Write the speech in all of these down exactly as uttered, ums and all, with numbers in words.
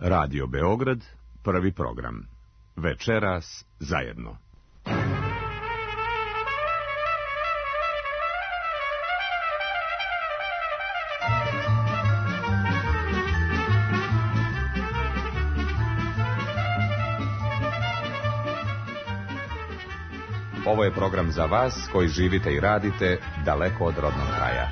Radio Beograd, prvi program. Večeras zajedno. Ovo je program za vas koji živite i radite daleko od rodnog kraja.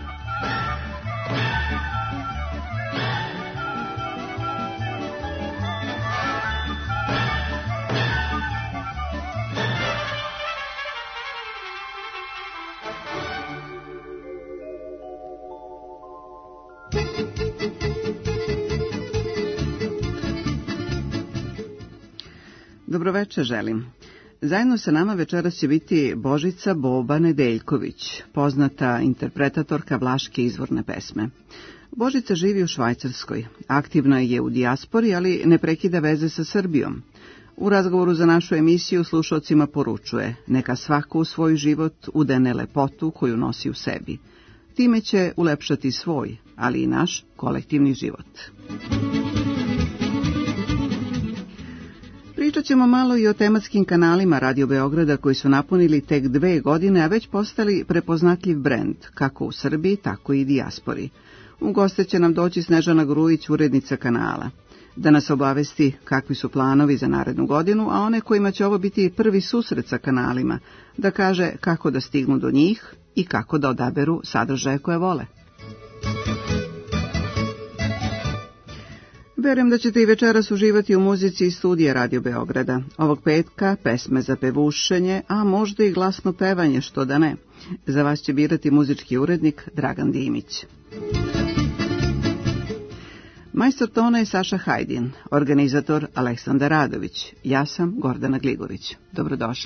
Dobroveče želim. Zajedno sa nama večeras će biti Božica Boba Nedeljković, poznata interpretatorka vlaške izvorne pesme. Božica živi u Švajcarskoj, aktivna je u dijaspori, ali ne prekida veze sa Srbijom. U razgovoru za našu emisiju slušalcima poručuje: neka svako u svoj život udene lepotu koju nosi u sebi. Time će ulepšati svoj, ali i naš kolektivni život. Pričat ćemo malo i o tematskim kanalima Radio Beograda koji su napunili tek dve godine, a već postali prepoznatljiv brend, kako u Srbiji, tako i dijaspori. U goste će nam doći Snežana Grujić, urednica kanala, da nas obavesti kakvi su planovi za narednu godinu, a one kojima će ovo biti prvi susret sa kanalima, da kaže kako da stignu do njih i kako da odaberu sadržaje koje vole. Verujem da ćete i večeras uživati u muzici iz studija Radio Beograda. Ovog petka pesme za pevušenje, a možda i glasno pevanje, što da ne. Za vas će birati muzički urednik Dragan Dimić. Majstor tona je Saša Hajdin, organizator Aleksandar Radović. Ja sam Gordana Gligović. Dobrodošli.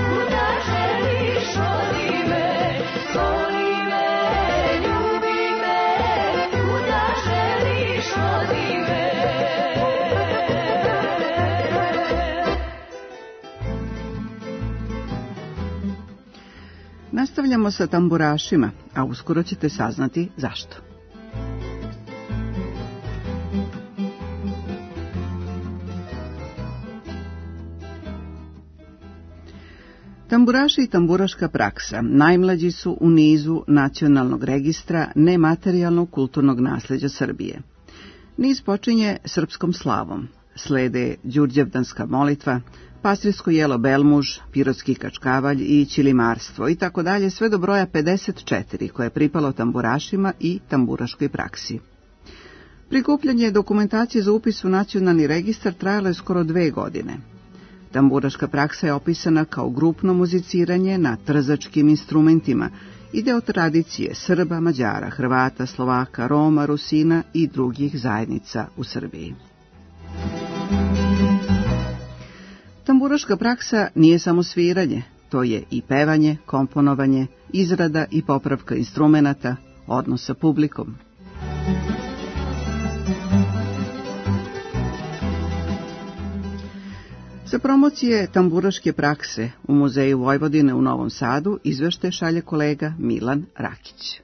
Voli me, ljubi me, Nastavljamo sa tamburašima, a uskoro ćete saznati zašto. Tamburaši i tamburaška praksa najmlađi su u nizu Nacionalnog registra nematerijalnog kulturnog nasleđa Srbije. Niz počinje srpskom slavom, slede Đurđevdanska molitva, pastirsko jelo Belmuž, pirotski kačkavalj i ćilimarstvo i tako dalje, sve do broja pedeset četiri koje je pripalo tamburašima i tamburaškoj praksi. Prikupljanje dokumentacije za upis u Nacionalni registar trajalo je skoro dve godine. Tamburaška praksa je opisana kao grupno muziciranje na trzačkim instrumentima i deo tradicije Srba, Mađara, Hrvata, Slovaka, Roma, Rusina i drugih zajednica u Srbiji. Tamburaška praksa nije samo sviranje, to je i pevanje, komponovanje, izrada i popravka instrumenata, odnos sa publikom. Sa promocije tamburaške prakse u Muzeju Vojvodine u Novom Sadu izveštaj šalje kolega Milan Rakić.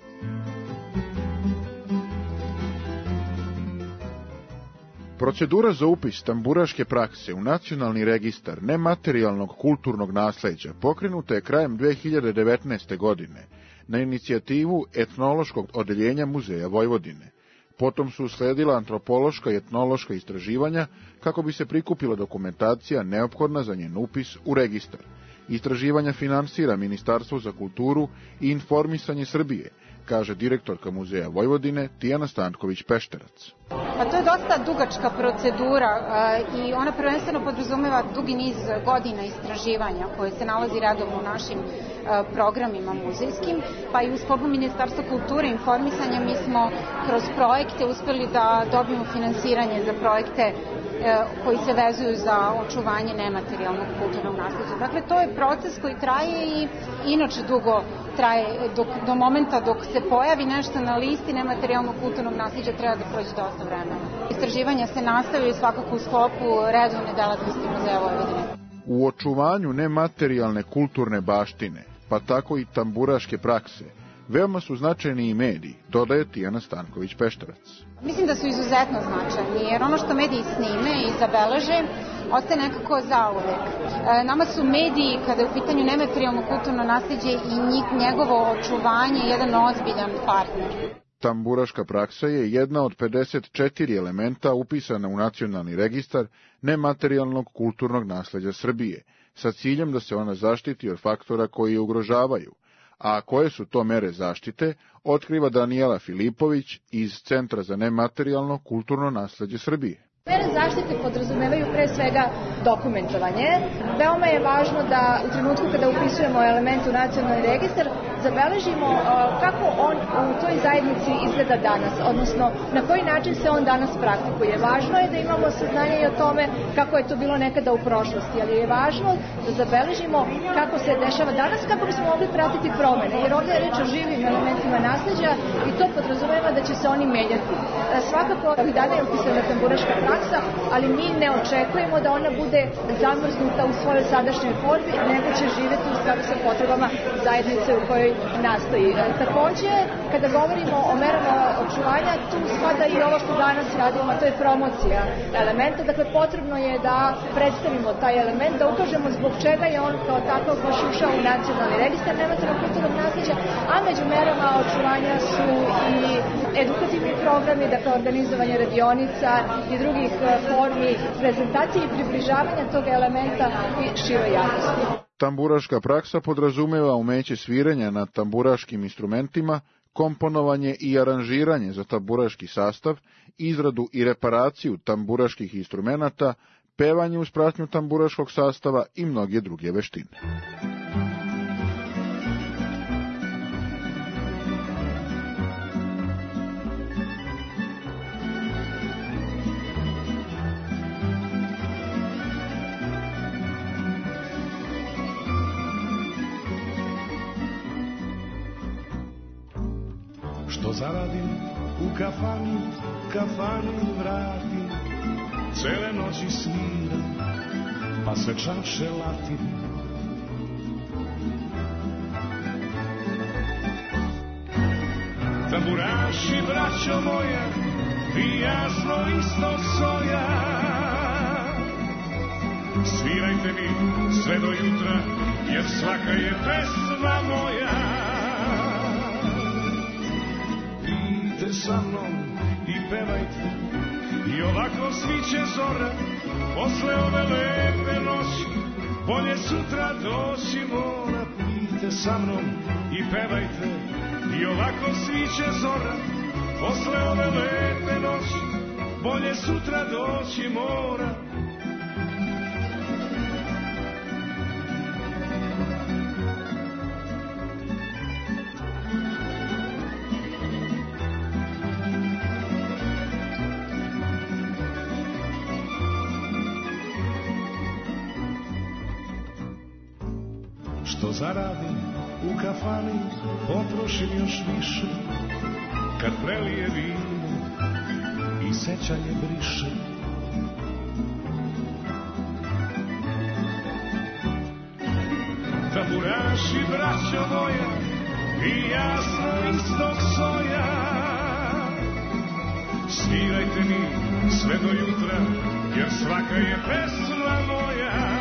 Procedura za upis tamburaške prakse u Nacionalni registar nematerijalnog kulturnog nasleđa pokrenuta je krajem dve hiljade devetnaeste. godine na inicijativu etnološkog odeljenja Muzeja Vojvodine. Potom su usledila antropološka i etnološka istraživanja kako bi se prikupila dokumentacija neophodna za njen upis u registar. Istraživanja finansira Ministarstvo za kulturu i informisanje Srbije, kaže direktorka Muzeja Vojvodine Tijana Stanković-Pešterac. Pa to je dosta dugačka procedura i ona prvenstveno podrazumeva dugi niz godina istraživanja koje se nalazi redovno u našim programima muzejskim, pa i u sklopu Ministarstva kulture i informisanja mi smo kroz projekte uspeli da dobijemo finansiranje za projekte koji se vezuju za očuvanje nematerijalnog kulturnog nasleđa. Dakle, to je proces koji traje i inače dugo traje, dok, do momenta dok se pojavi nešto na listi nematerijalnog kulturnog nasleđa treba da prođe dosta vremena. Istraživanja se nastavljaju svakako u sklopu redovne delatnosti Muzeja Vojvodine. U očuvanju nematerijalne kulturne baštine, pa tako i tamburaške prakse, veoma su značajni i mediji, dodaje Tijana Stanković-Pešterac. Mislim da su izuzetno značajni, jer ono što mediji snime i zabeleže, ostaje nekako zauvek. E, nama su mediji, kada je u pitanju nematerijalno kulturno nasleđe i njegovo očuvanje, jedan ozbiljan partner. Tamburaška praksa je jedna od pedeset četiri elementa upisana u Nacionalni registar nematerijalnog kulturnog nasleđa Srbije, sa ciljem da se ona zaštiti od faktora koji je ugrožavaju. A koje su to mere zaštite, otkriva Danijela Filipović iz Centra za nematerijalno kulturno nasleđe Srbije. Mere zaštite podrazumevaju pre svega dokumentovanje. Veoma je važno da u trenutku kada upisujemo element u Nacionalni registar zabeležimo kako on u toj zajednici izgleda danas, odnosno na koji način se on danas praktikuje. Važno je da imamo saznanje i o tome kako je to bilo nekada u prošlosti, ali je važno da zabeležimo kako se dešava danas, kako bismo mogli pratiti promene, jer ovdje je reč o živim elementima nasleđa i to podrazumeva da će se oni menjati. Svakako i dalje je upisana tamburaška praksa, ali mi ne očekujemo da ona bude zamrznuta u svojoj sadašnjoj formi, nego će živjeti u skladu sa potrebama zajednice u kojoj nastoji. Takođe, kada govorimo o merama očuvanja, tu spada i ovo što danas radimo, to je promocija elementa. Dakle, potrebno je da predstavimo taj element, da ukažemo zbog čega je on kao takav baš ušao u Nacionalni registar nematerijalnog kulturnog nasleđa, a među merama očuvanja su i edukativni programi, dakle organizovanje radionica i drugih formi prezentacije i približavanja tog elementa i široj javnosti. Tamburaška praksa podrazumeva umeće sviranja na tamburaškim instrumentima, komponovanje i aranžiranje za tamburaški sastav, izradu i reparaciju tamburaških instrumenata, pevanje uz pratnju tamburaškog sastava i mnoge druge veštine. Što zaradim u kafani, kafani vratim, cele noći smiram, pa se čaše latim. Tamburaši, braćo moja, vi jasno isto soja. Svirajte mi sve do jutra, jer svaka je pesma moja. Idite sa mnom i pevajte, i ovako sviće zora, posle ove lepe noći, bolje sutra doći mora. Idite sa mnom i pevajte, i ovako sviće zora, posle ove lepe noći, bolje sutra doći mora. Što zaradim u kafani, potrošim još više, kad prelije vino i sećanje briše. Tamburaši, braćo moja, i jasno istog soja. Svirajte mi sve do jutra, jer svaka je pesma moja.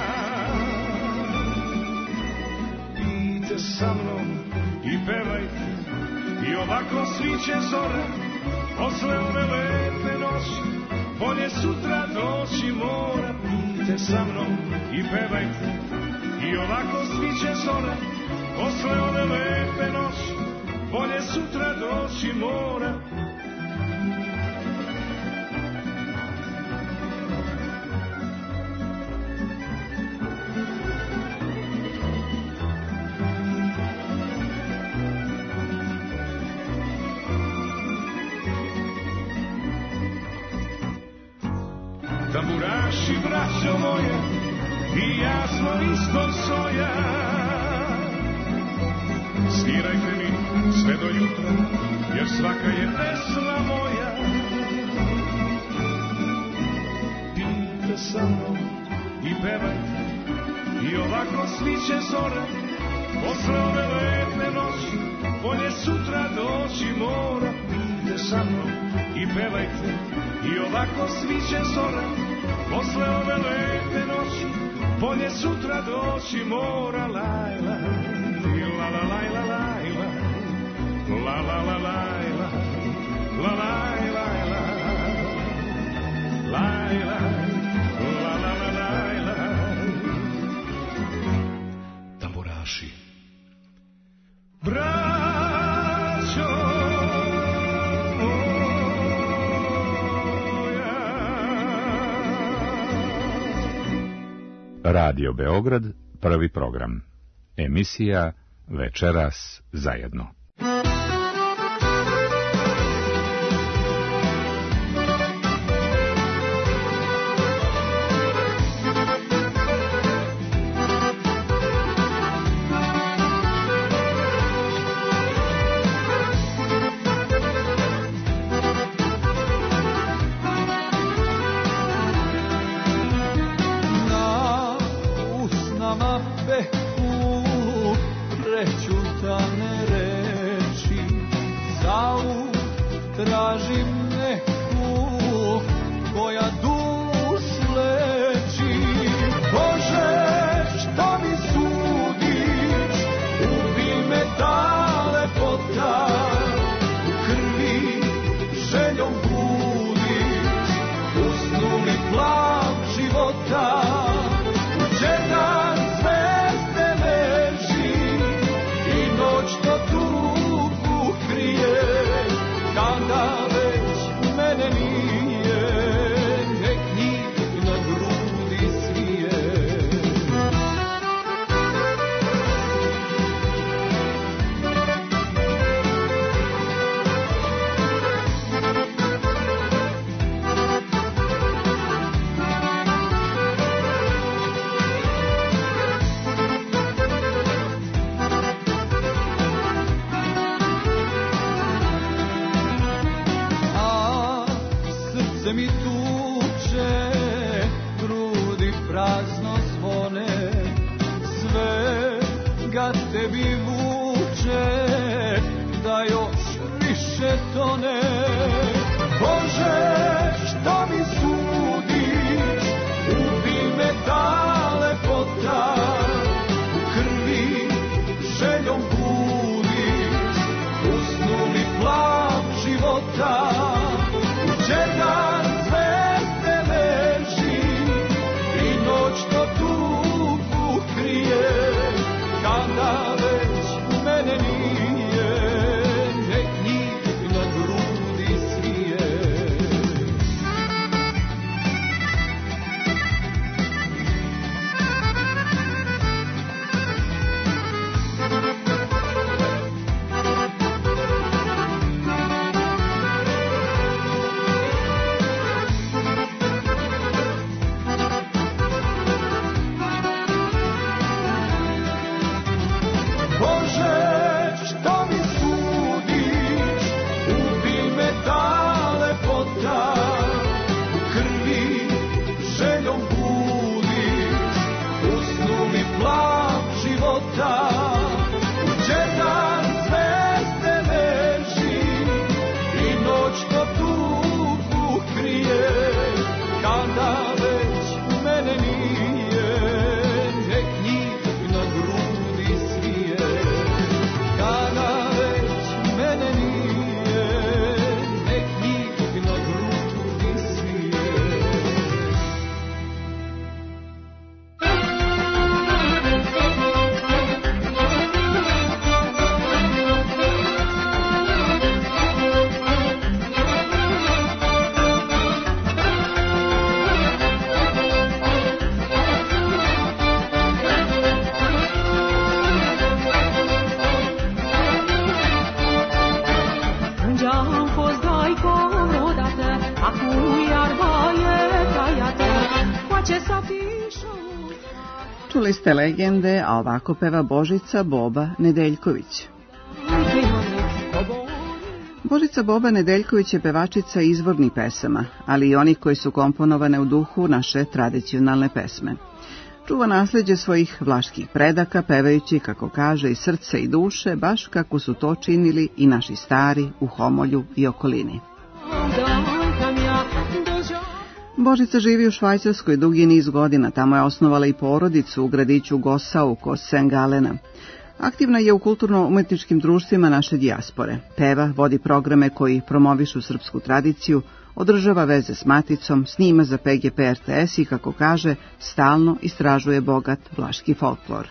Sa mnom i pevajte, i ovako sviće zora, posle ove lepe noći, bolje sutra doći mora. Idite sa mnom i pevajte, i ovako sviće zora, posle ove lepe noći, bolje sutra doći mora. Tamburaši, braćo moje, i ja smo isto soja. Svirajte mi sve do jutra, jer svaka je pesma moja. Idite sa mnom i pevajte, i ovako sviće zora, posle ove lepe noći, bolje sutra doći mora. Idite sa mnom i pevajte, i ovako sviće zora, posle ove lepe noći, bolje sutra doći mora. Lajla, la la la la la la la la la la la la la. Tamburaši, braćo Radio Beograd, prvi program. Emisija Večeras zajedno. Kada već mene nije više tone. Bože, što mi sudiš, ubi me ta lepota, u krvi željom budiš, usnu mi plav života, u čega zvezde leži i noć to tugu krije, kada već u mene nije, nek njih na grudi svije. Čuli ste legende, a ovako peva Božica Boba Nedeljković. Božica Boba Nedeljković je pevačica izvornih pesama, ali i onih koji su komponovane u duhu naše tradicionalne pesme. Čuva nasleđe svojih vlaških predaka, pevajući, kako kaže, i srce i duše, baš kako su to činili i naši stari u Homolju i okolini. Božica živi u Švajcarskoj dugi niz godina, tamo je osnovala i porodicu u gradiću Gosau kod Saint Galena. Aktivna je u kulturno-umetničkim društvima naše dijaspore. Peva, vodi programe koji promovišu srpsku tradiciju, održava veze s maticom, snima za P G P R T S i, kako kaže, stalno istražuje bogat vlaški folklor.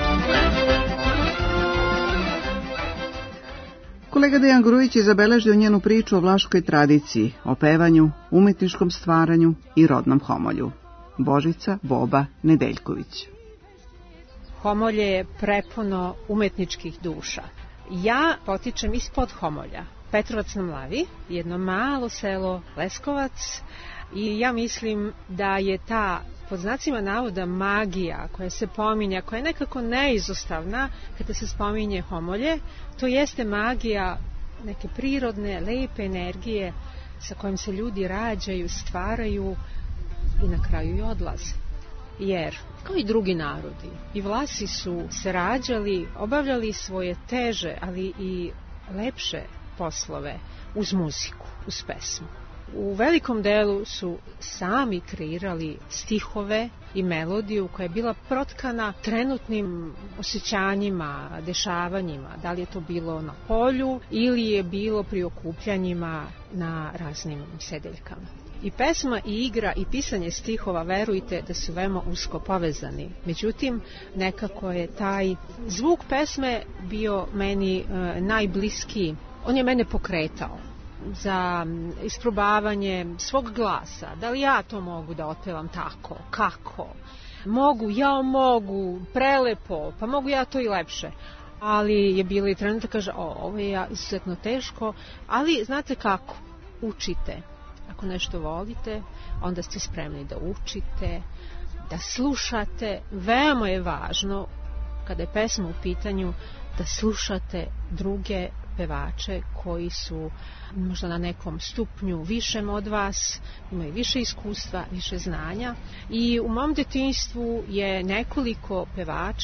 Kolega Dejan Grujić je zabeležio njenu priču o vlaškoj tradiciji, o pevanju, umetničkom stvaranju i rodnom Homolju. Božica Boba Nedeljković. Homolje je prepuno umetničkih duša. Ja potičem ispod Homolja, Petrovac na Mlavi, jedno malo selo Leskovac, i ja mislim da je ta, pod znacima navoda, magija koja se pominja, koja je nekako neizostavna kada se spominje Homolje, to jeste magija neke prirodne, lepe energije sa kojim se ljudi rađaju, stvaraju i na kraju i odlaze. Jer, kao i drugi narodi, i Vlasi su se rađali, obavljali svoje teže, ali i lepše poslove uz muziku, uz pesmu. U velikom delu su sami kreirali stihove i melodiju koja je bila protkana trenutnim osjećanjima, dešavanjima, da li je to bilo na polju ili je bilo pri okupljanjima na raznim sedeljkama. I pesma, i igra, i pisanje stihova, verujte da su veoma usko povezani. Međutim, nekako je taj zvuk pesme bio meni e, najbliskiji. On je mene pokretao za isprobavanje svog glasa. Da li ja to mogu da otpevam tako? Kako? Mogu, ja mogu, prelepo, pa mogu ja to i lepše. Ali je bilo i trenutak, kaže, o, ovo je izuzetno teško, ali znate kako? Učite. Ako nešto volite, onda ste spremni da učite, da slušate. Veoma je važno, kada je pesma u pitanju, da slušate druge pevače koji su možda na nekom stupnju višem od vas, imaju više iskustva, više znanja. I u mom detinjstvu je nekoliko pevača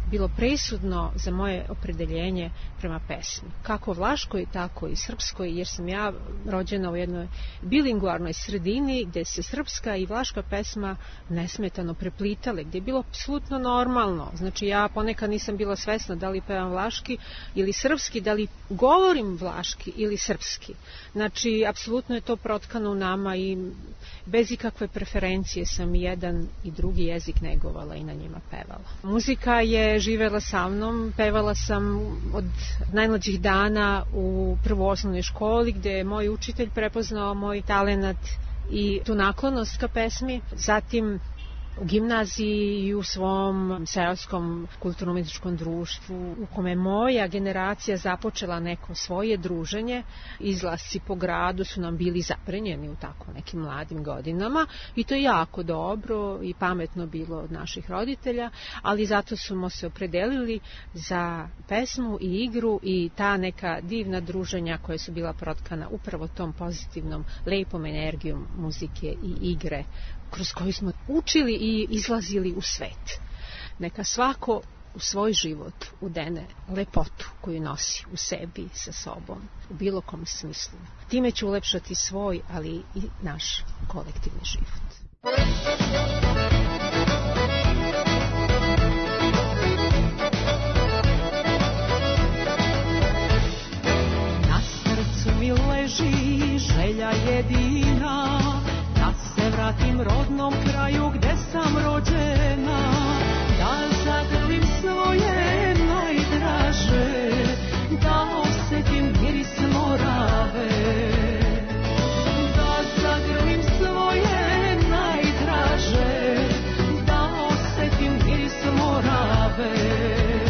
bilo presudno za moje opredeljenje prema pesmi. Kako vlaškoj, tako i srpskoj, jer sam ja rođena u jednoj bilingualnoj sredini gdje se srpska i vlaška pesma nesmetano preplitale, gdje je bilo apsolutno normalno. Znači ja ponekad nisam bila svesna da li pevam vlaški ili srpski, da li govorim vlaški ili srpski. Znači, apsolutno je to protkano u nama i bez ikakve preferencije sam jedan i drugi jezik negovala i na njima pevala. Muzika je živela sa mnom, pevala sam od najmlađih dana u prvoosnovnoj školi gdje je moj učitelj prepoznao moj talenat i tu naklonost ka pesmi. Zatim u gimnaziji i u svom seoskom kulturno-umjetničkom društvu u kome moja generacija započela neko svoje druženje. Izlasci po gradu su nam bili zaprenjeni u tako nekim mladim godinama i to je jako dobro i pametno bilo od naših roditelja, ali zato smo se opredelili za pesmu i igru i ta neka divna druženja koja su bila protkana upravo tom pozitivnom, lepom energijom muzike i igre kroz koju smo učili i izlazili u svet. Neka svako u svoj život udene lepotu koju nosi u sebi sa sobom, u bilo kom smislu. Time će ulepšati svoj, ali i naš kolektivni život. Na srcu mi leži želja jedina, da se vratim rodnom kraju gde sam rođena, da zagrlim svoje najdraže, da osetim miris Morave, da zagrlim svoje najdraže, da osetim miris Morave.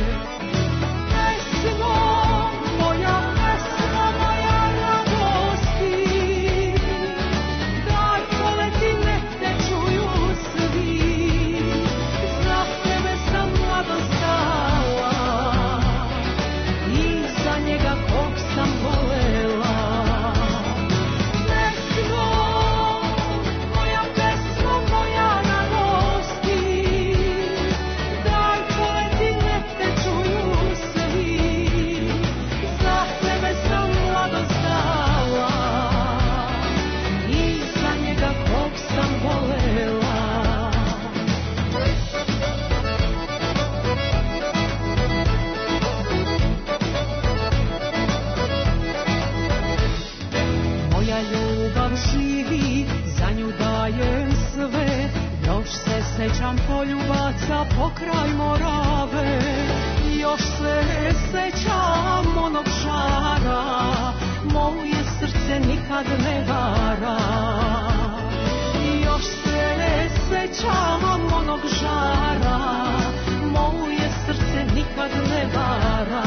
Sećam poljubaca pokraj Morave, još se sećam onog žara, moje srce nikad ne vara. Još se sećam onog žara, moje srce nikad ne vara.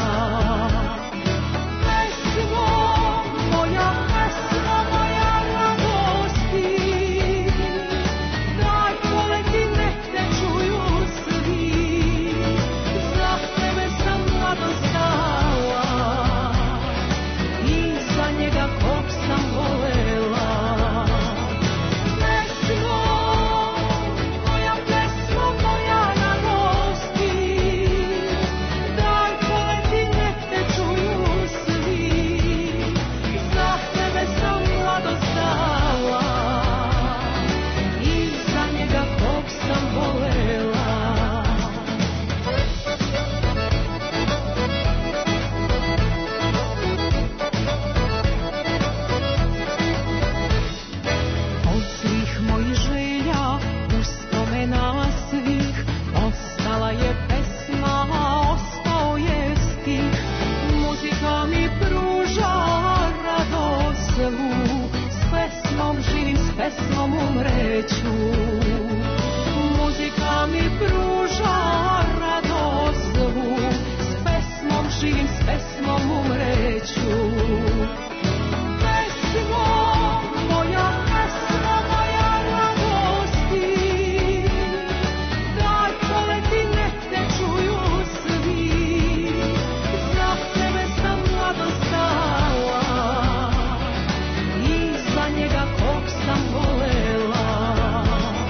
Pesmo, moja pesma, moja radosti, pesmom umreću. Muzika mi pruža radost zvu, s pesmom živim, s pesmom umreću. Pesmo, moja pesma, moja radosti, daj poleti, nek te čuju svi, za tebe sam mladost dala i za njega kog sam volela.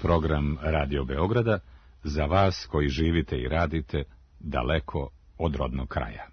program Radio Beograda za vas koji živite i radite daleko od rodnog kraja.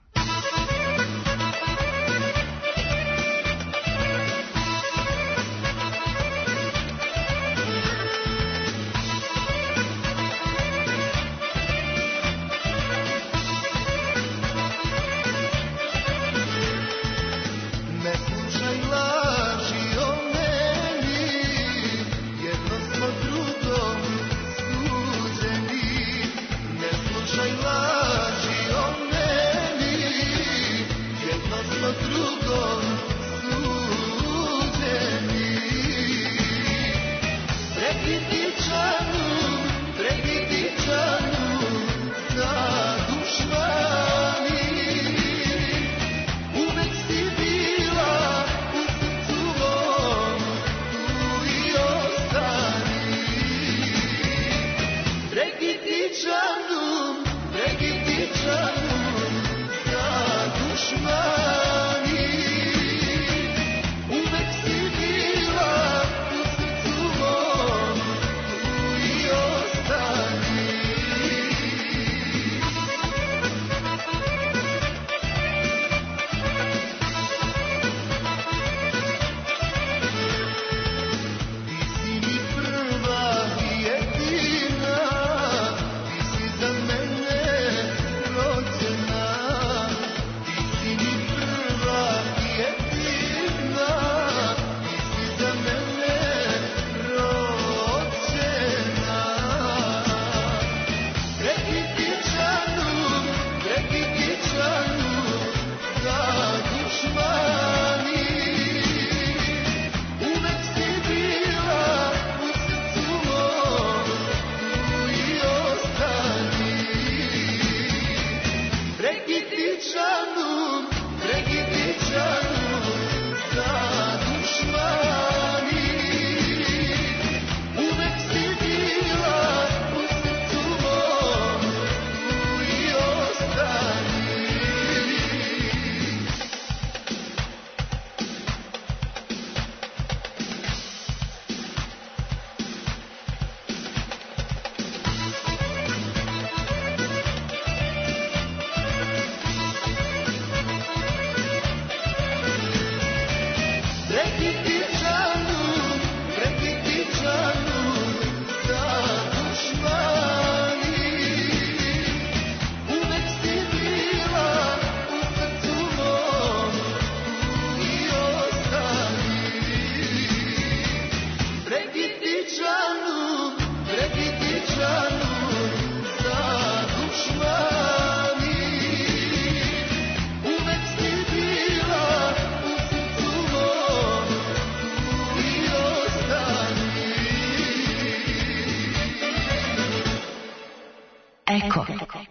Eko.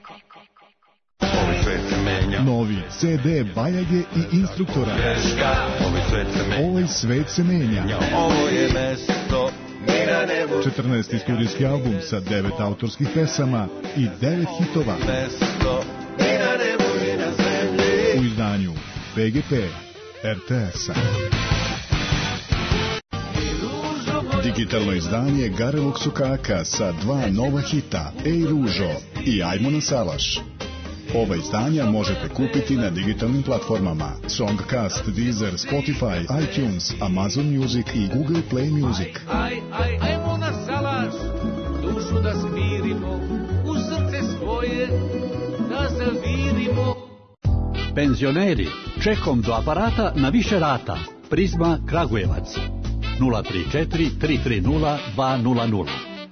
Novi ce de Bajage i Instruktora. Ovaj svet se menja. četrnaesti studijski album sa devet autorskih pesama i devet hitova. U izdanju pe ge pe er te es-a. Digitalno izdanje Garevog sokaka sa dva nova hita, Ej ružo i Ajmo na salaš. Ova izdanja možete kupiti na digitalnim platformama Songcast, Deezer, Spotify, iTunes, Amazon Music i Google Play Music. Aj, aj, ajmo na salaš, dušu da smirimo, u srce svoje da zavirimo. Penzioneri, čekom do aparata na više rata. Prizma Kragujevac. nula tri četiri tri tri nula dva nula nula.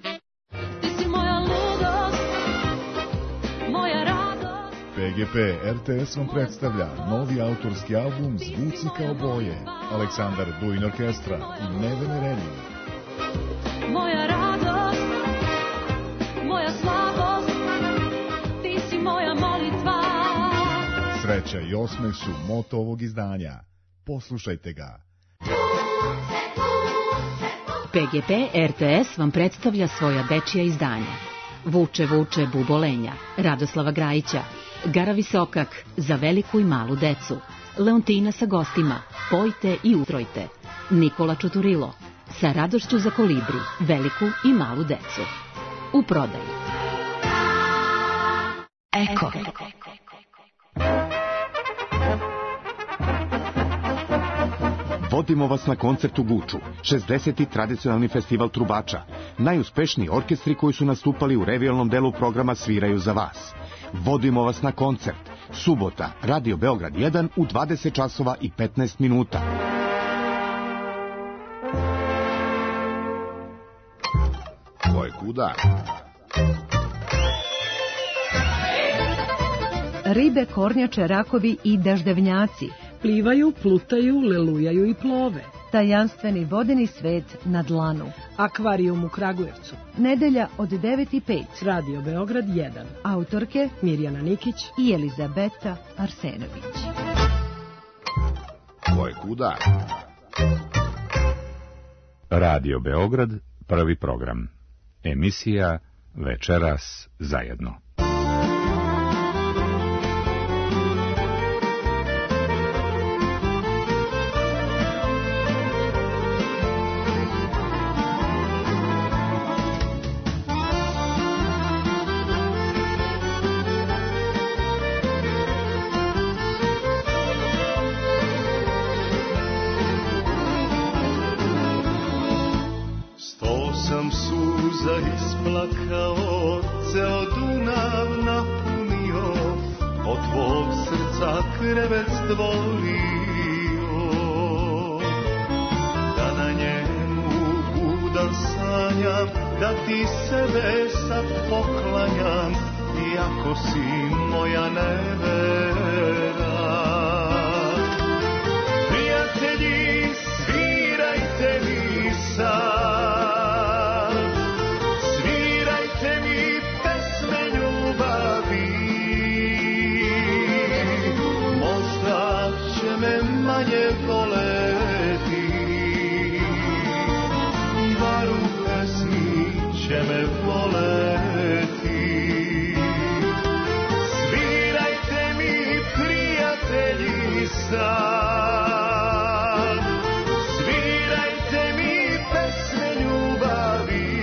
pe ge pe er te es vam predstavlja novi autorski album Zvuci kao boje. Aleksandar Duin Orkestra i Nevene Renju. Moja radost, moja slabost, ti si moja molitva. Sreća i osmeh su moto ovog izdanja. Poslušajte ga. pe ge pe er te es vam predstavlja svoja dečija izdanja. Vuče, vuče, bubolenja, Radoslava Grajića, Garavi sokak, za veliku i malu decu, Leontina sa gostima, Pojte i utrojte, Nikola Čuturilo, sa radošću za Kolibri, veliku i malu decu. U prodaji. Eko. Vodimo vas na koncert u Guču, šezdeseti tradicionalni festival trubača. Najuspešniji orkestri koji su nastupali u revijalnom delu programa sviraju za vas. Vodimo vas na koncert. Subota, Radio Beograd jedan u dvadeset časova i petnaest minuta. Ko je kuda? Ribe, kornjače, rakovi i daždevnjaci. Plivaju, plutaju, lelujaju i plove. Tajanstveni vodeni svet na dlanu. Akvarijum u Kragujevcu. Nedelja od devet i pet. Radio Beograd jedan. Autorke Mirjana Nikić i Elizabeta Arsenović. Ko je kuda? Radio Beograd, prvi program. Emisija Večeras zajedno. Isplakao, ceo Dunav napunio, od tvog srca krevet stvorio. Da na njemu budan sanjam, da ti sebe sad poklanjam, iako si moja nevera. Prijatelji, svirajte mi sad, manje voleti, bar u pesmi će me voleti. Svirajte mi, prijatelji, sad, svirajte mi pesme ljubavi,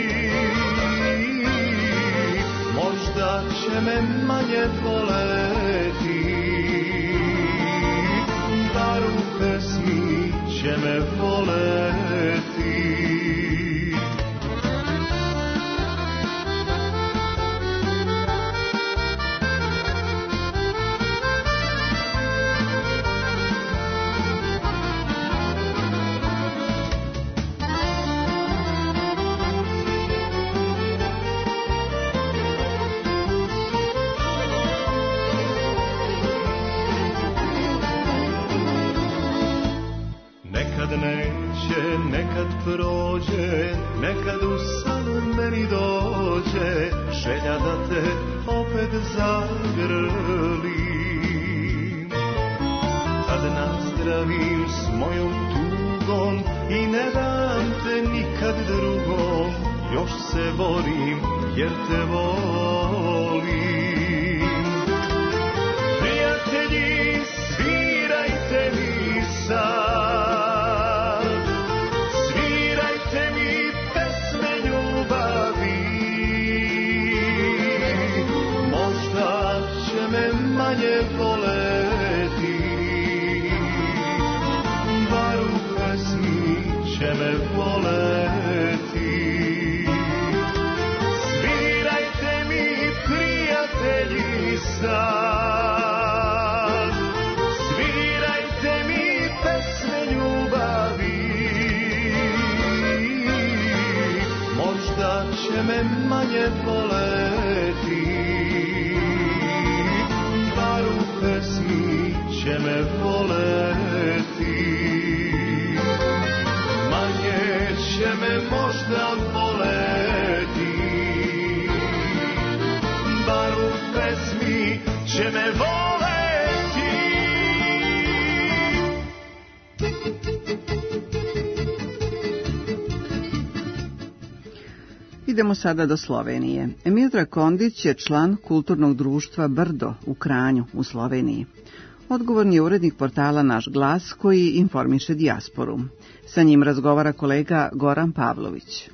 možda će me manje voleti, bar u pesmi će me voleti. Nekad neće, nekad prođe, nekad u san meni dođe, želja da te opet zagrlim. Tad nazdravim s mojom tugom i ne dam te nikad drugom, još se borim jer te volim. Prijatelji, svirajte mi sad, manje voleti, bar u pesmi će me voleti. Svirajte mi, prijatelji, sad, svirajte mi pesme ljubavi, možda će me manje voleti, bar u pesmi će me voleti. Manje će me možda voleti, bar u pesmi će me voleti. Idemo sada do Slovenije. Miodrag Kondić je član kulturnog društva Brdo u Kranju u Sloveniji. Odgovorni je urednik portala Naš glas koji informiše dijasporu. Sa njim razgovara kolega Goran Pavlović.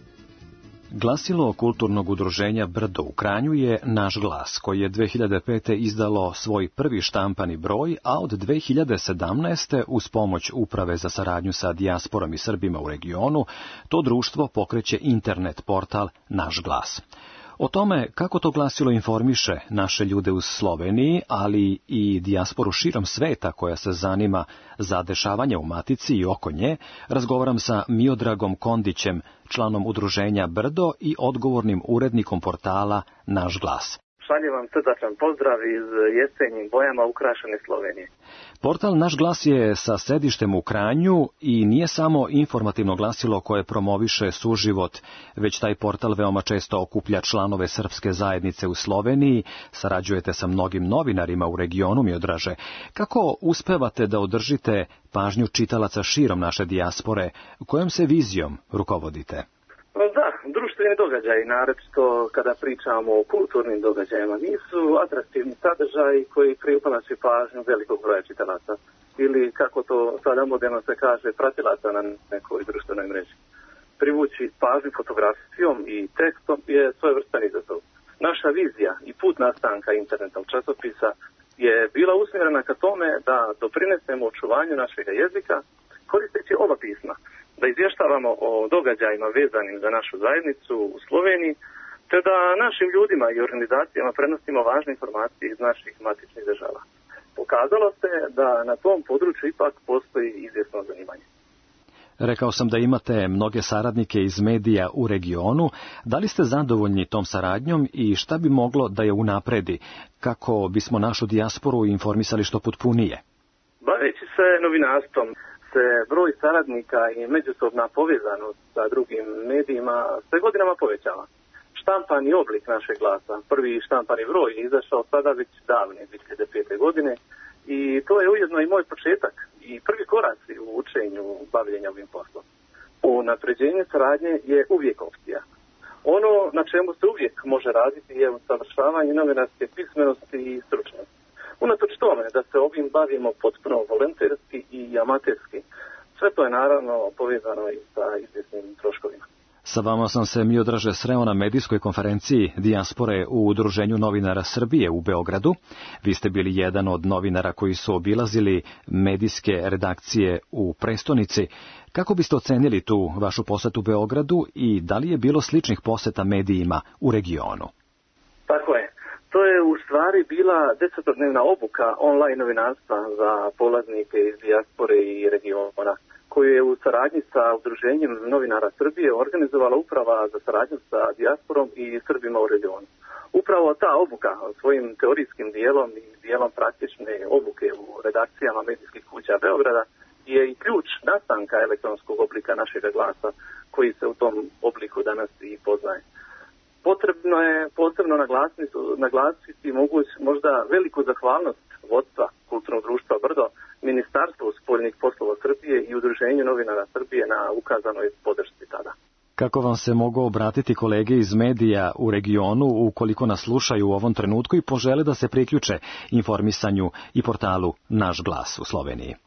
Glasilo kulturnog udruženja Brdo u Kranju je Naš glas, koji je dve hiljade pete izdalo svoj prvi štampani broj, a od dve hiljade sedamnaeste uz pomoć Uprave za saradnju sa dijasporom i Srbima u regionu, to društvo pokreće internet portal Naš glas. O tome kako to glasilo informiše naše ljude u Sloveniji, ali i dijasporu širom sveta koja se zanima za dešavanje u Matici i oko nje, razgovaram sa Miodragom Kondićem, članom udruženja Brdo i odgovornim urednikom portala Naš glas. Šaljem vam srdačan pozdrav iz jesenjim bojama ukrašene Slovenije. Portal Naš glas je sa sedištem u Kranju i nije samo informativno glasilo koje promoviše suživot, već taj portal veoma često okuplja članove srpske zajednice u Sloveniji, sarađujete sa mnogim novinarima u regionu, Miodraže. Kako uspevate da održite pažnju čitalaca širom naše dijaspore, kojom se vizijom rukovodite? Da, društveni događaji, naročito kada pričamo o kulturnim događajima, nisu atraktivni sadržaji koji privlače pažnju velikog broja čitalaca. Ili, kako to sada moderno se kaže, pratilaca na nekoj društvenoj mreži. Privući pažnju fotografijom i tekstom je svojevrstan izazov. Naša vizija i put nastanka internetnog časopisa je bila usmjerena ka tome da doprinesemo očuvanju našeg jezika koristeći oba pisma, da izvještavamo o događajima vezanim za našu zajednicu u Sloveniji, te da našim ljudima i organizacijama prenosimo važne informacije iz naših matičnih država. Pokazalo se da na tom području ipak postoji izvjesno zanimanje. Rekao sam da imate mnoge saradnike iz medija u regionu. Da li ste zadovoljni tom saradnjom i šta bi moglo da je unapredi, kako bismo našu dijasporu informisali što potpunije? Baveći se novinarstvom, se broj saradnika i međusobna povezanost sa drugim medijima sve godinama povećava. Štampani oblik našeg glasa, prvi štampani broj je izašao sada već davne dvije hiljade pete. godine i to je ujedno i moj početak i prvi koraci u učenju bavljenja ovim poslom. Unapređenje saradnje je uvijek opcija. Ono na čemu se uvijek može raditi je usavršavanje novinarske pismenosti i stručnosti. Unatoč tome da se ovim bavimo potpuno volonterski i amaterski, sve to je naravno povezano i sa izvjesnim troškovima. Sa vama sam se, Miodraže, sreo na medijskoj konferenciji dijaspore u Udruženju novinara Srbije u Beogradu. Vi ste bili jedan od novinara koji su obilazili medijske redakcije u prestonici. Kako biste ocenili tu vašu posetu u Beogradu i da li je bilo sličnih poseta medijima u regionu? Tako je. To je u stvari bila desetodnevna obuka online novinarstva za polaznike iz dijaspore i regiona, koju je u saradnji sa Udruženjem novinara Srbije organizovala Uprava za saradnju sa dijasporom i Srbima u regionu. Upravo ta obuka svojim teorijskim dijelom i dijelom praktične obuke u redakcijama medijskih kuća Beograda je i ključ nastanka elektronskog oblika našeg glasa, koji se u tom obliku danas i poznaje. Potrebno je posebno naglasiti, naglasiti moguć, možda veliku zahvalnost vodstva Kulturnog društva Brdo, Ministarstvu spoljnih poslova Srbije i Udruženju novinara Srbije na ukazanoj podršci tada. Kako vam se mogu obratiti kolege iz medija u regionu ukoliko nas slušaju u ovom trenutku i požele da se priključe informisanju i portalu Naš glas u Sloveniji?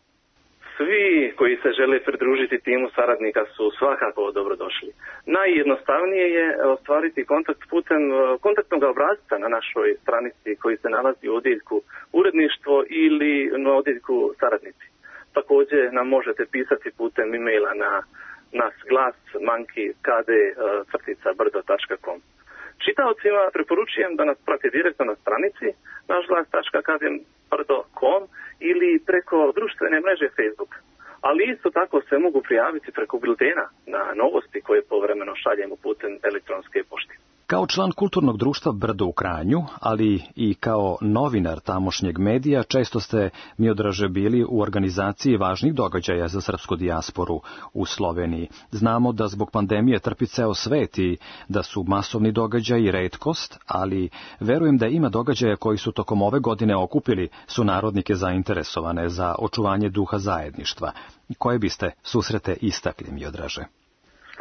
Svi koji se žele pridružiti timu saradnika su svakako dobrodošli. Najjednostavnije je ostvariti kontakt putem kontaktnog obrasca na našoj stranici koji se nalazi u odjeljku uredništvo ili na odjeljku saradnici. Također nam možete pisati putem e-maila na nasglas manki kd crtica brdo tačka com. Čitaocima preporučujem da nas prate direktno na stranici nasglas tačka kd brdo tačka com ili preko društvene mreže Facebook. Ali isto tako se mogu prijaviti preko biltena na novosti koje povremeno šaljemo putem elektronske pošte. Kao član kulturnog društva Brdo u Kranju, ali i kao novinar tamošnjeg medija, često ste, Miodraže, bili u organizaciji važnih događaja za srpsku dijasporu u Sloveniji. Znamo da zbog pandemije trpi ceo svet i da su masovni događaji retkost, ali verujem da ima događaja koji su tokom ove godine okupili sunarodnike zainteresovane za očuvanje duha zajedništva. Koje biste susrete istakli, Miodraže? Što se tiče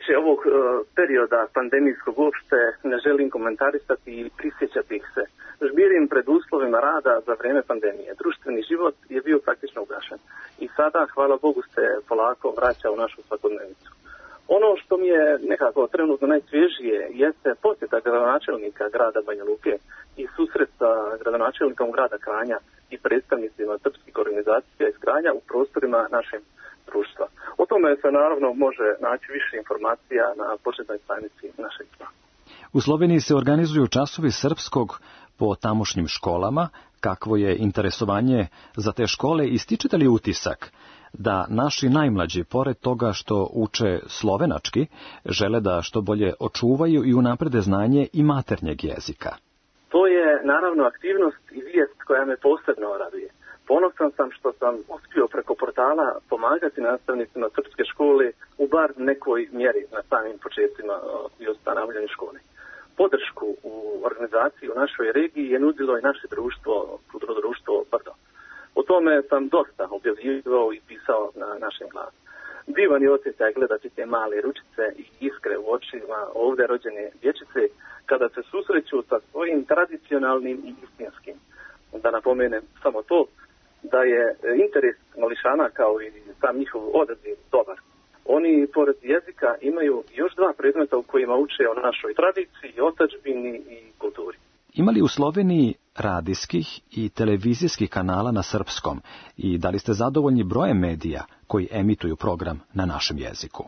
tiče ovog uh, perioda pandemijskog uopšte ne želim komentarisati i prisjećati ih se. Žmirim pred uslovima rada za vreme pandemije. Društveni život je bio praktično ugašen. I sada, hvala Bogu, se polako vraća u našu svakodnevicu. Ono što mi je nekako trenutno najsvježije jeste posjeta gradonačelnika grada Banja Luke i susret sa gradonačelnikom grada Kranja i predstavnicima srpskih organizacija iz Kranja u prostorima našeg društva. O tome se naravno može naći više informacija na početnoj stranici našeg društva. U Sloveniji se organizuju časovi srpskog po tamošnjim školama. Kakvo je interesovanje za te škole i stičete li utisak da naši najmlađi, pored toga što uče slovenački, žele da što bolje očuvaju i unaprede znanje i maternjeg jezika? To je naravno aktivnost i vijest koja me posebno raduje. Ponosan sam što sam uspio preko portala pomagati nastavnicima srpske škole u bar nekoj mjeri na samim početcima i ustanovljanju škole. Podršku u organizaciji u našoj regiji je nudilo i naše društvo, kulturno društvo Brdo. O tome sam dosta objavljivao i pisao na našem glasu. Divan je osjećaj gledati te male ručice i iskre u očima ovdje rođene dječice kada se susreću sa svojim tradicionalnim i istinskim. Da napomenem samo to, da je interes mališana kao i sam njihov odaziv dobar. Oni, pored jezika, imaju još dva predmeta u kojima uče o našoj tradiciji, otadžbini i kulturi. Ima li u Sloveniji radijskih i televizijskih kanala na srpskom i da li ste zadovoljni brojem medija koji emituju program na našem jeziku?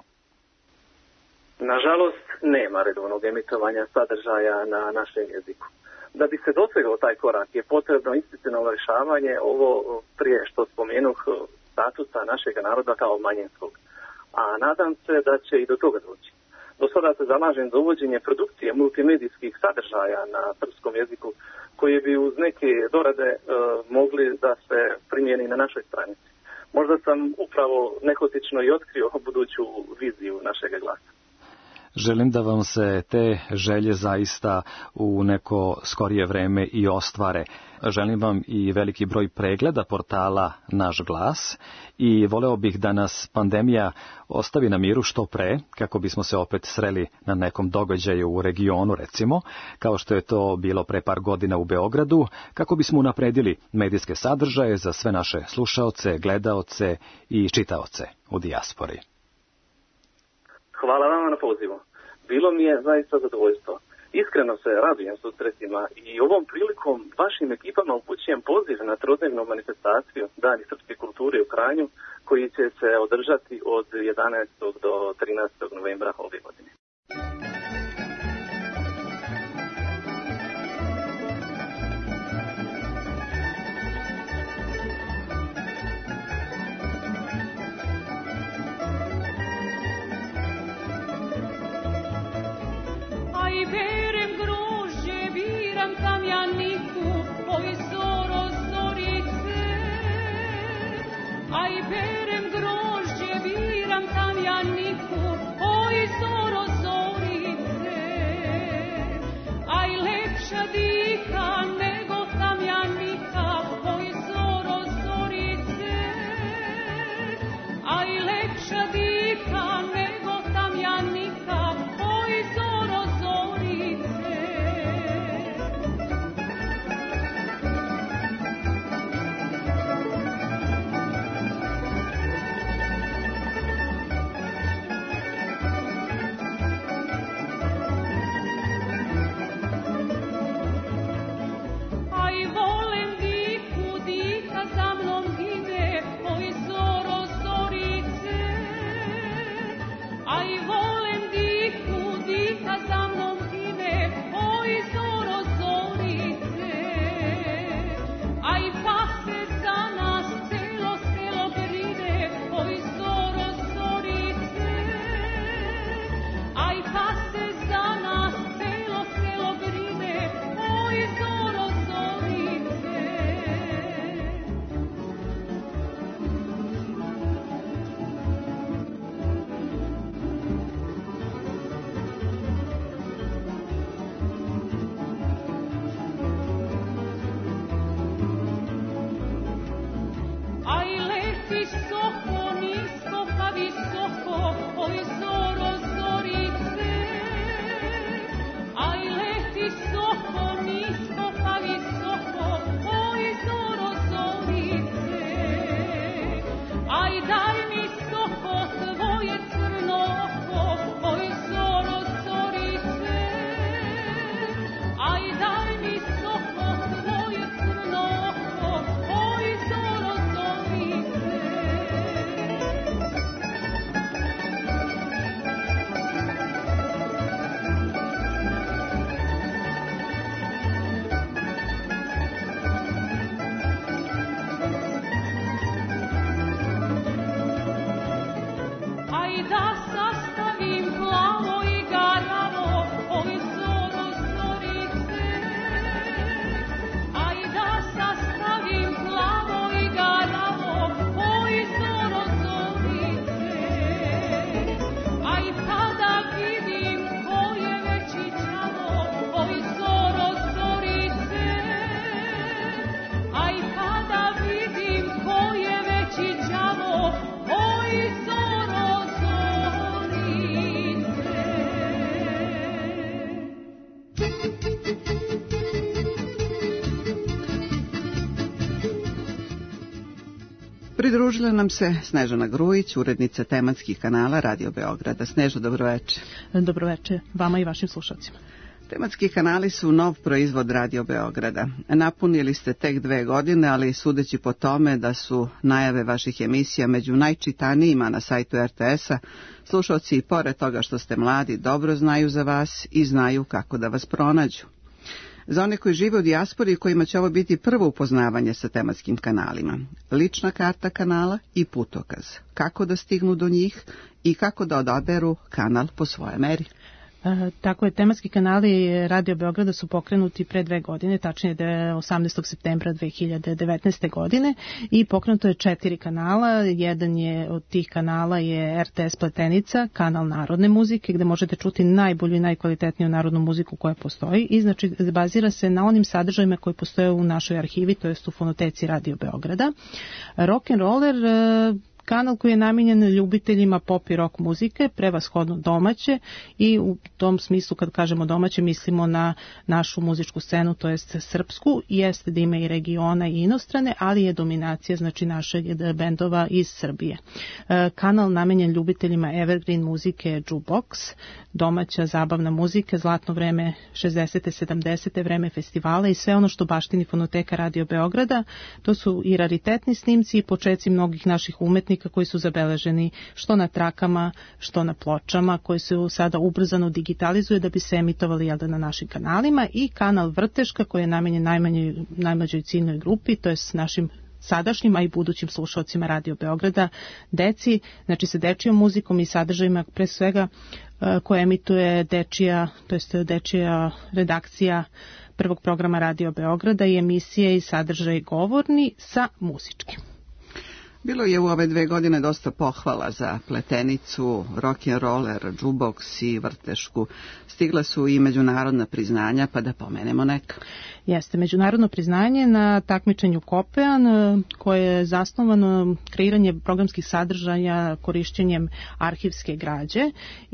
Nažalost, nema redovnog emitovanja sadržaja na našem jeziku. Da bi se dosegao taj korak je potrebno institucionalno rješavanje ovo prije što spomenuh statusa našeg naroda kao manjinskog. A nadam se da će i do toga doći. Do sada se zalažem za uvođenje produkcije multimedijskih sadržaja na srpskom jeziku koji bi uz neke dorade e, mogli da se primijeni na našoj stranici. Možda sam upravo nehotično i otkrio buduću viziju našeg glasa. Želim da vam se te želje zaista u neko skorije vreme i ostvare. Želim vam i veliki broj pregleda portala Naš glas i voleo bih da nas pandemija ostavi na miru što pre, kako bismo se opet sreli na nekom događaju u regionu, recimo, kao što je to bilo pre par godina u Beogradu, kako bismo unapredili medijske sadržaje za sve naše slušaoce, gledaoce i čitaoce u dijaspori. Hvala vam na pozivu. Bilo mi je zaista zadovoljstvo. Iskreno se radujem susretima i ovom prilikom vašim ekipama upućujem poziv na trodnevnu manifestaciju Dani srpske kulture u Kranju, koji će se održati od jedanaestog do trinaestog novembra ove godine. Aj berem grožđe, biram tamjaniku, oj zoro zorice. Aj berem grožđe, biram tamjaniku, oj zoro zorice. Aj lepša dika nego tamjanika, oj zoro zorice. Aj lepša dika nego tamjanika, oj zoro zorice. Aj volem diku, dika za mnom gine, oj zoro zorice. Aj volem diku, dika za mnom gine, oj zoro zorice. Aj pa se za nas celo selo brine, oj zoro zorice. Aj pa se za nas celo selo brine, oj zoro zorice. Aj leti soko, nisko pa visoko, oj zoro zorice. Pridružila nam se Snežana Grujić, urednica tematskih kanala Radio Beograda. Snežo, dobroveče. Dobroveče vama i vašim slušalcima. Tematski kanali su nov proizvod Radio Beograda. Napunili ste tek dve godine, ali sudeći po tome da su najave vaših emisija među najčitanijima na sajtu er te es-a, slušalci i pored toga što ste mladi dobro znaju za vas i znaju kako da vas pronađu. Za one koji žive u dijaspori kojima će ovo biti prvo upoznavanje sa tematskim kanalima, lična karta kanala i putokaz, kako da stignu do njih i kako da odaberu kanal po svojoj meri. E, tako je, tematski kanali Radio Beograda su pokrenuti pre dve godine, tačnije osamnaestog septembra dve hiljade devetnaeste. godine i pokrenuto je četiri kanala. Jedan je od tih kanala je er te es Pletenica, kanal narodne muzike, gde možete čuti najbolju i najkvalitetniju narodnu muziku koja postoji i znači bazira se na onim sadržajima koji postoje u našoj arhivi, to jest u fonoteci Radio Beograda. Rock'n'Roller, e, kanal koji je namijenjen ljubiteljima pop i rock muzike, prevashodno domaće i u tom smislu kad kažemo domaće mislimo na našu muzičku scenu, to jest srpsku, jeste da ima i regiona i inostrane, ali je dominacija znači našeg bendova iz Srbije. Kanal namijenjen ljubiteljima evergreen muzike Jukebox, domaća zabavna muzika, zlatno vreme šezdesete sedamdesete, vreme festivala i sve ono što baštini fonoteka Radio Beograda. To su i raritetni snimci i počeci mnogih naših umetnika koji su zabeleženi što na trakama, što na pločama, koji se sada ubrzano digitalizuju da bi se emitovali jel da, na našim kanalima, i kanal Vrteška koji je namenjen najmanjoj, najmlađoj ciljnoj grupi, to je s našim sadašnjim, a i budućim slušalcima Radio Beograda, deci, znači sa dečijom muzikom i sadržajima pre svega koje emituje dečija, to jest dečija redakcija prvog programa Radio Beograda i emisije i sadržaj govorni sa muzičkim. Bilo je u ove dve godine dosta pohvala za Pletenicu, Rock'n'Roller, Jukebox i Vrtešku. Stigla su i međunarodna priznanja, pa da pomenemo neka. Jeste, međunarodno priznanje na takmičenju Kopean, koje je zasnovano kreiranje programskih sadržaja korišćenjem arhivske građe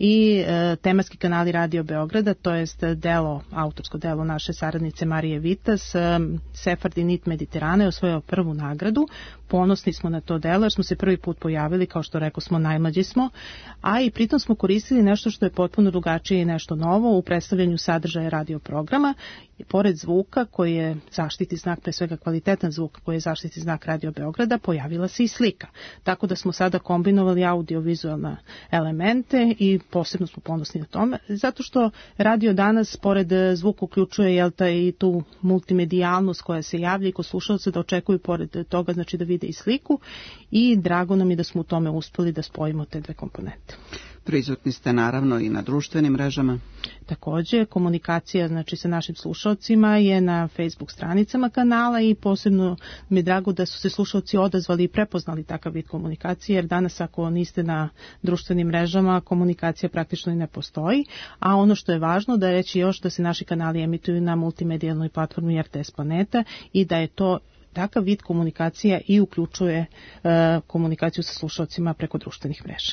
i e, tematski kanali Radio Beograda, to jest delo, autorsko delo naše saradnice Marije Vitas, e, Sefard i Nit Mediterana je osvojio prvu nagradu. Ponosni smo na to delo jer smo se prvi put pojavili, kao što rekao smo, najmlađi smo, a i pritom smo koristili nešto što je potpuno drugačije i nešto novo u predstavljanju sadržaja radio programa. I pored zvuka koji je zaštiti znak, pre svega kvalitetan zvuk koji je zaštiti znak Radio Beograda, pojavila se i slika. Tako da smo sada kombinovali audio-vizualne elemente i posebno smo ponosni na tome, zato što radio danas pored zvuka uključuje jel ta, i tu multimedijalnost koja se javlja i kod slušalca da očekuju pored toga znači da vide i sliku, i drago nam je da smo u tome uspeli da spojimo te dve komponente. Prisutni ste naravno i na društvenim mrežama. Takođe, komunikacija znači sa našim slušalcima je na Facebook stranicama kanala i posebno mi je drago da su se slušalci odazvali i prepoznali takav vid komunikacije, jer danas ako niste na društvenim mrežama, komunikacija praktično i ne postoji, a ono što je važno da reći još da se naši kanali emituju na multimedijalnoj platformi er te es Planeta i da je to takav vid komunikacija i uključuje uh, komunikaciju sa slušalcima preko društvenih mreža.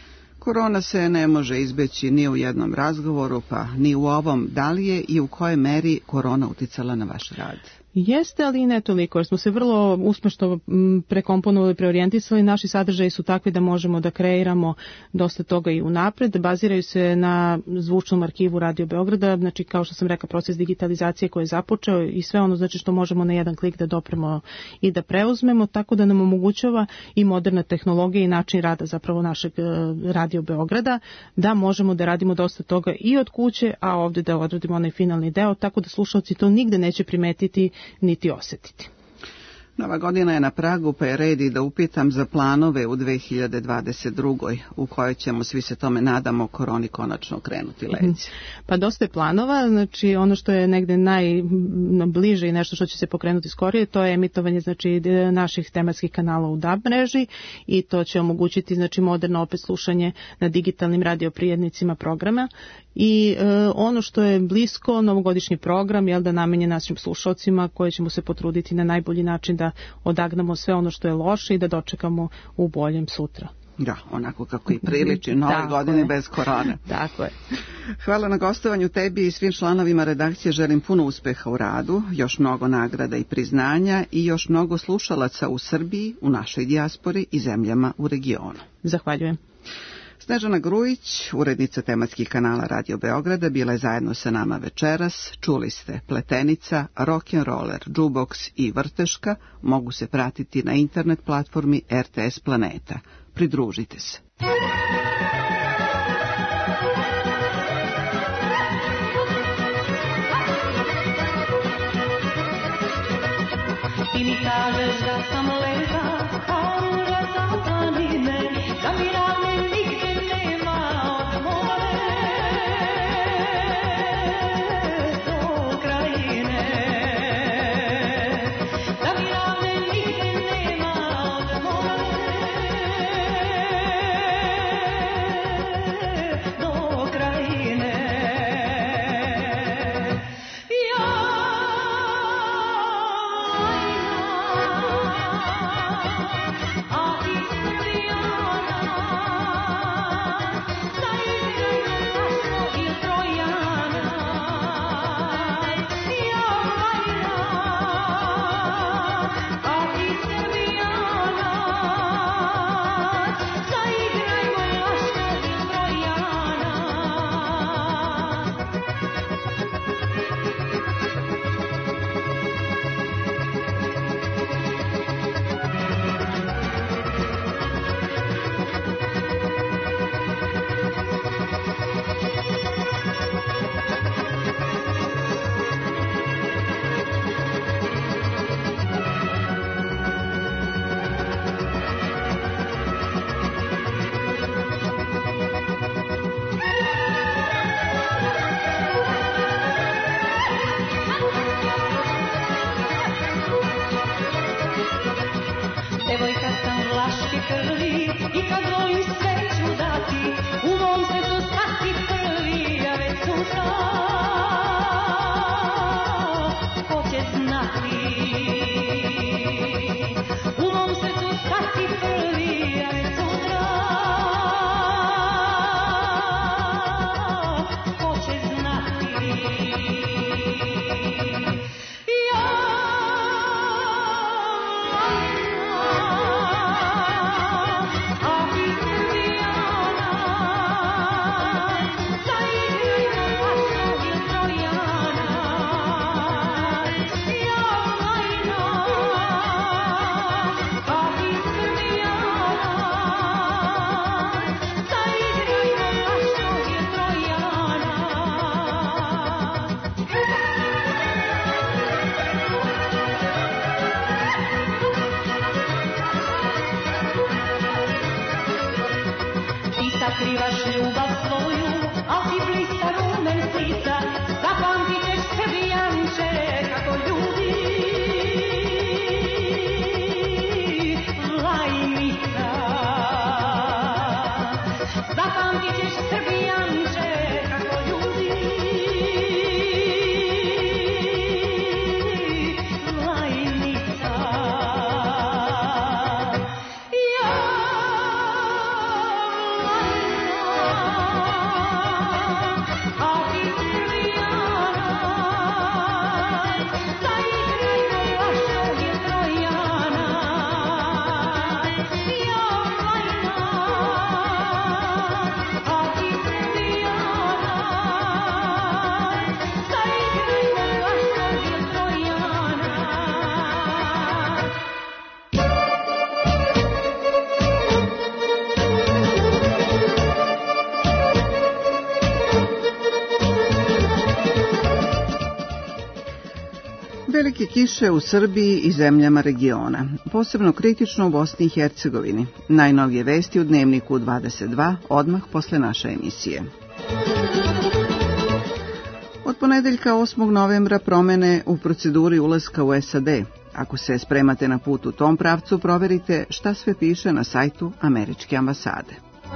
Korona se ne može izbeći ni u jednom razgovoru, pa ni u ovom. Da li je i u kojoj meri korona uticala na vaš rad? Jeste, ali i ne toliko, jer smo se vrlo uspešno prekomponovali, preorijentisali. Naši sadržaji su takvi da možemo da kreiramo dosta toga i unapred. Baziraju se na zvučnom arhivu Radio Beograda, znači kao što sam rekla, proces digitalizacije koji je započeo i sve ono znači što možemo na jedan klik da dopremo i da preuzmemo, tako da nam omogućava i moderna tehnologija i način rada zapravo našeg Radio Beograda, da možemo da radimo dosta toga i od kuće, a ovde da odradimo onaj finalni deo, tako da slušalci to nigde neće primetiti niti osetiti. Nova godina je na pragu, pa je red i da upitam za planove u dve hiljade dvadeset drugoj. u kojoj ćemo, svi se tome nadamo, koroni konačno krenuti leći. Pa dosta je planova, znači ono što je negde najbliže i nešto što će se pokrenuti skorije, to je emitovanje znači naših tematskih kanala u D A B mreži i to će omogućiti znači moderno opet slušanje na digitalnim radioprijednicima programa. I e, ono što je blisko, novogodišnji program, jel da namenje našim slušalcima koje ćemo se potruditi na najbolji način da odagnamo sve ono što je loše i da dočekamo u boljem sutra. Da, onako kako i priliči, nove godine bez korone. Tako je. Hvala na gostovanju tebi i svim članovima redakcije, želim puno uspeha u radu, još mnogo nagrada i priznanja i još mnogo slušalaca u Srbiji, u našoj dijaspori i zemljama u regionu. Zahvaljujem. Snežana Grujić, urednica tematskih kanala Radio Beograda, bila je zajedno sa nama večeras. Čuli ste Pletenica, Rock'n'Roller, Jukebox i Vrteška mogu se pratiti na internet platformi R T S Planeta. Pridružite se. Ti mi kažeš da sam lepa, a ruža sa planine, da mi ravne nigde nema od more do krajine. Da mi ravne nigde nema od more do krajine. Ja devojka sam vlaške krvi i kad volim sve ću dati, u mom srcu svaki prvi, a već sutra ko će znati. U mom srcu svaki prvi, a već sutra ko će znati. Sakrivaš ljubav svoju, a ti blista rumen sisa, zapamtit ćeš Srbijanče kako ljubi Vlajnica. Zapamtit ćeš Srbijanče kako ljubi Vlajnica. Velike kiše u Srbiji i zemljama regiona, posebno kritično u Bosni i Hercegovini. Najnovije vesti u Dnevniku dvadeset dva, odmah posle naše emisije. Od ponedeljka osmog novembra promene u proceduri ulaska u S A D. Ako se spremate na put u tom pravcu, proverite šta sve piše na sajtu američke ambasade.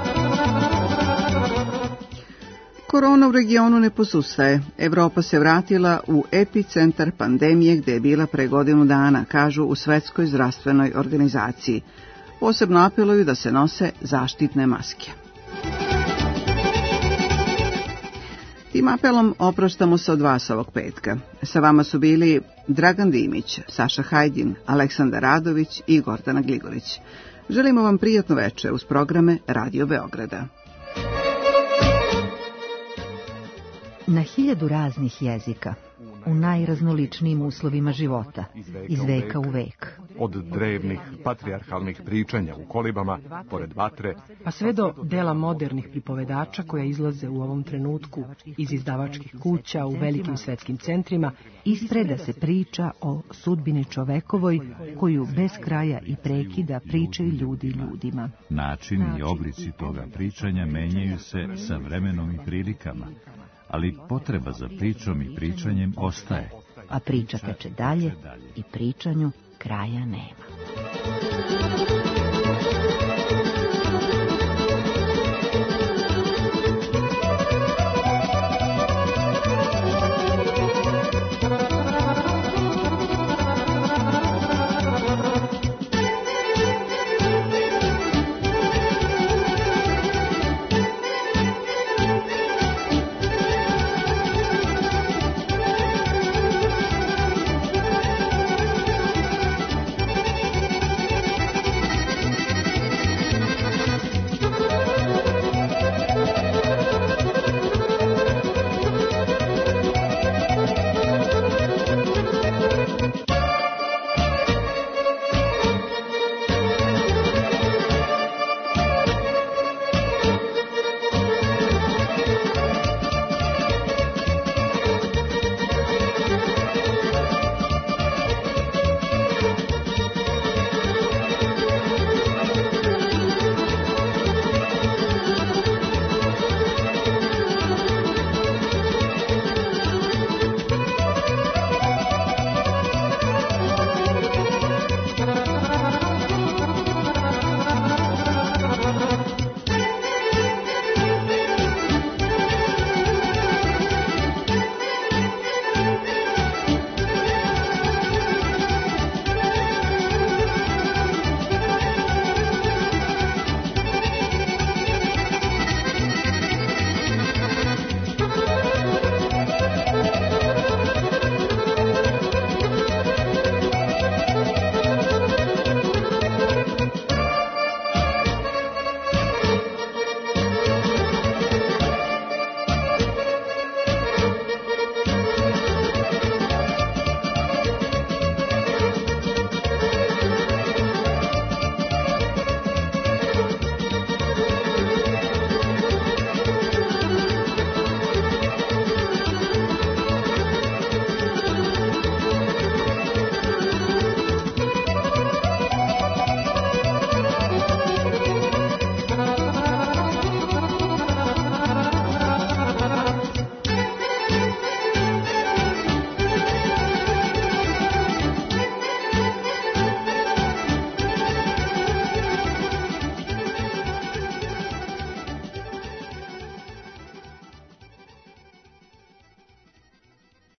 Korona u regionu ne posustaje. Evropa se vratila u epicentar pandemije gde je bila pre godinu dana, kažu u Svetskoj zdravstvenoj organizaciji. Posebno apeluju da se nose zaštitne maske. Tim apelom oproštamo se od vas ovog petka. Sa vama su bili Dragan Dimić, Saša Hajdin, Aleksandar Radović i Gordana Gligorić. Želimo vam prijatno veče uz programe Radio Beograda. Na hiljadu raznih jezika, u najraznoličnijim uslovima života, iz veka u vek. Od drevnih patrijarhalnih pričanja u kolibama, pored vatre, pa sve do dela modernih pripovedača koja izlaze u ovom trenutku iz izdavačkih kuća u velikim svetskim centrima, ispreda se priča o sudbini čovekovoj koju bez kraja i prekida pričaju ljudi ljudima. Načini i oblici toga pričanja menjaju se sa vremenom i prilikama, ali potreba za pričom i pričanjem ostaje. A priča teče dalje i pričanju kraja nema.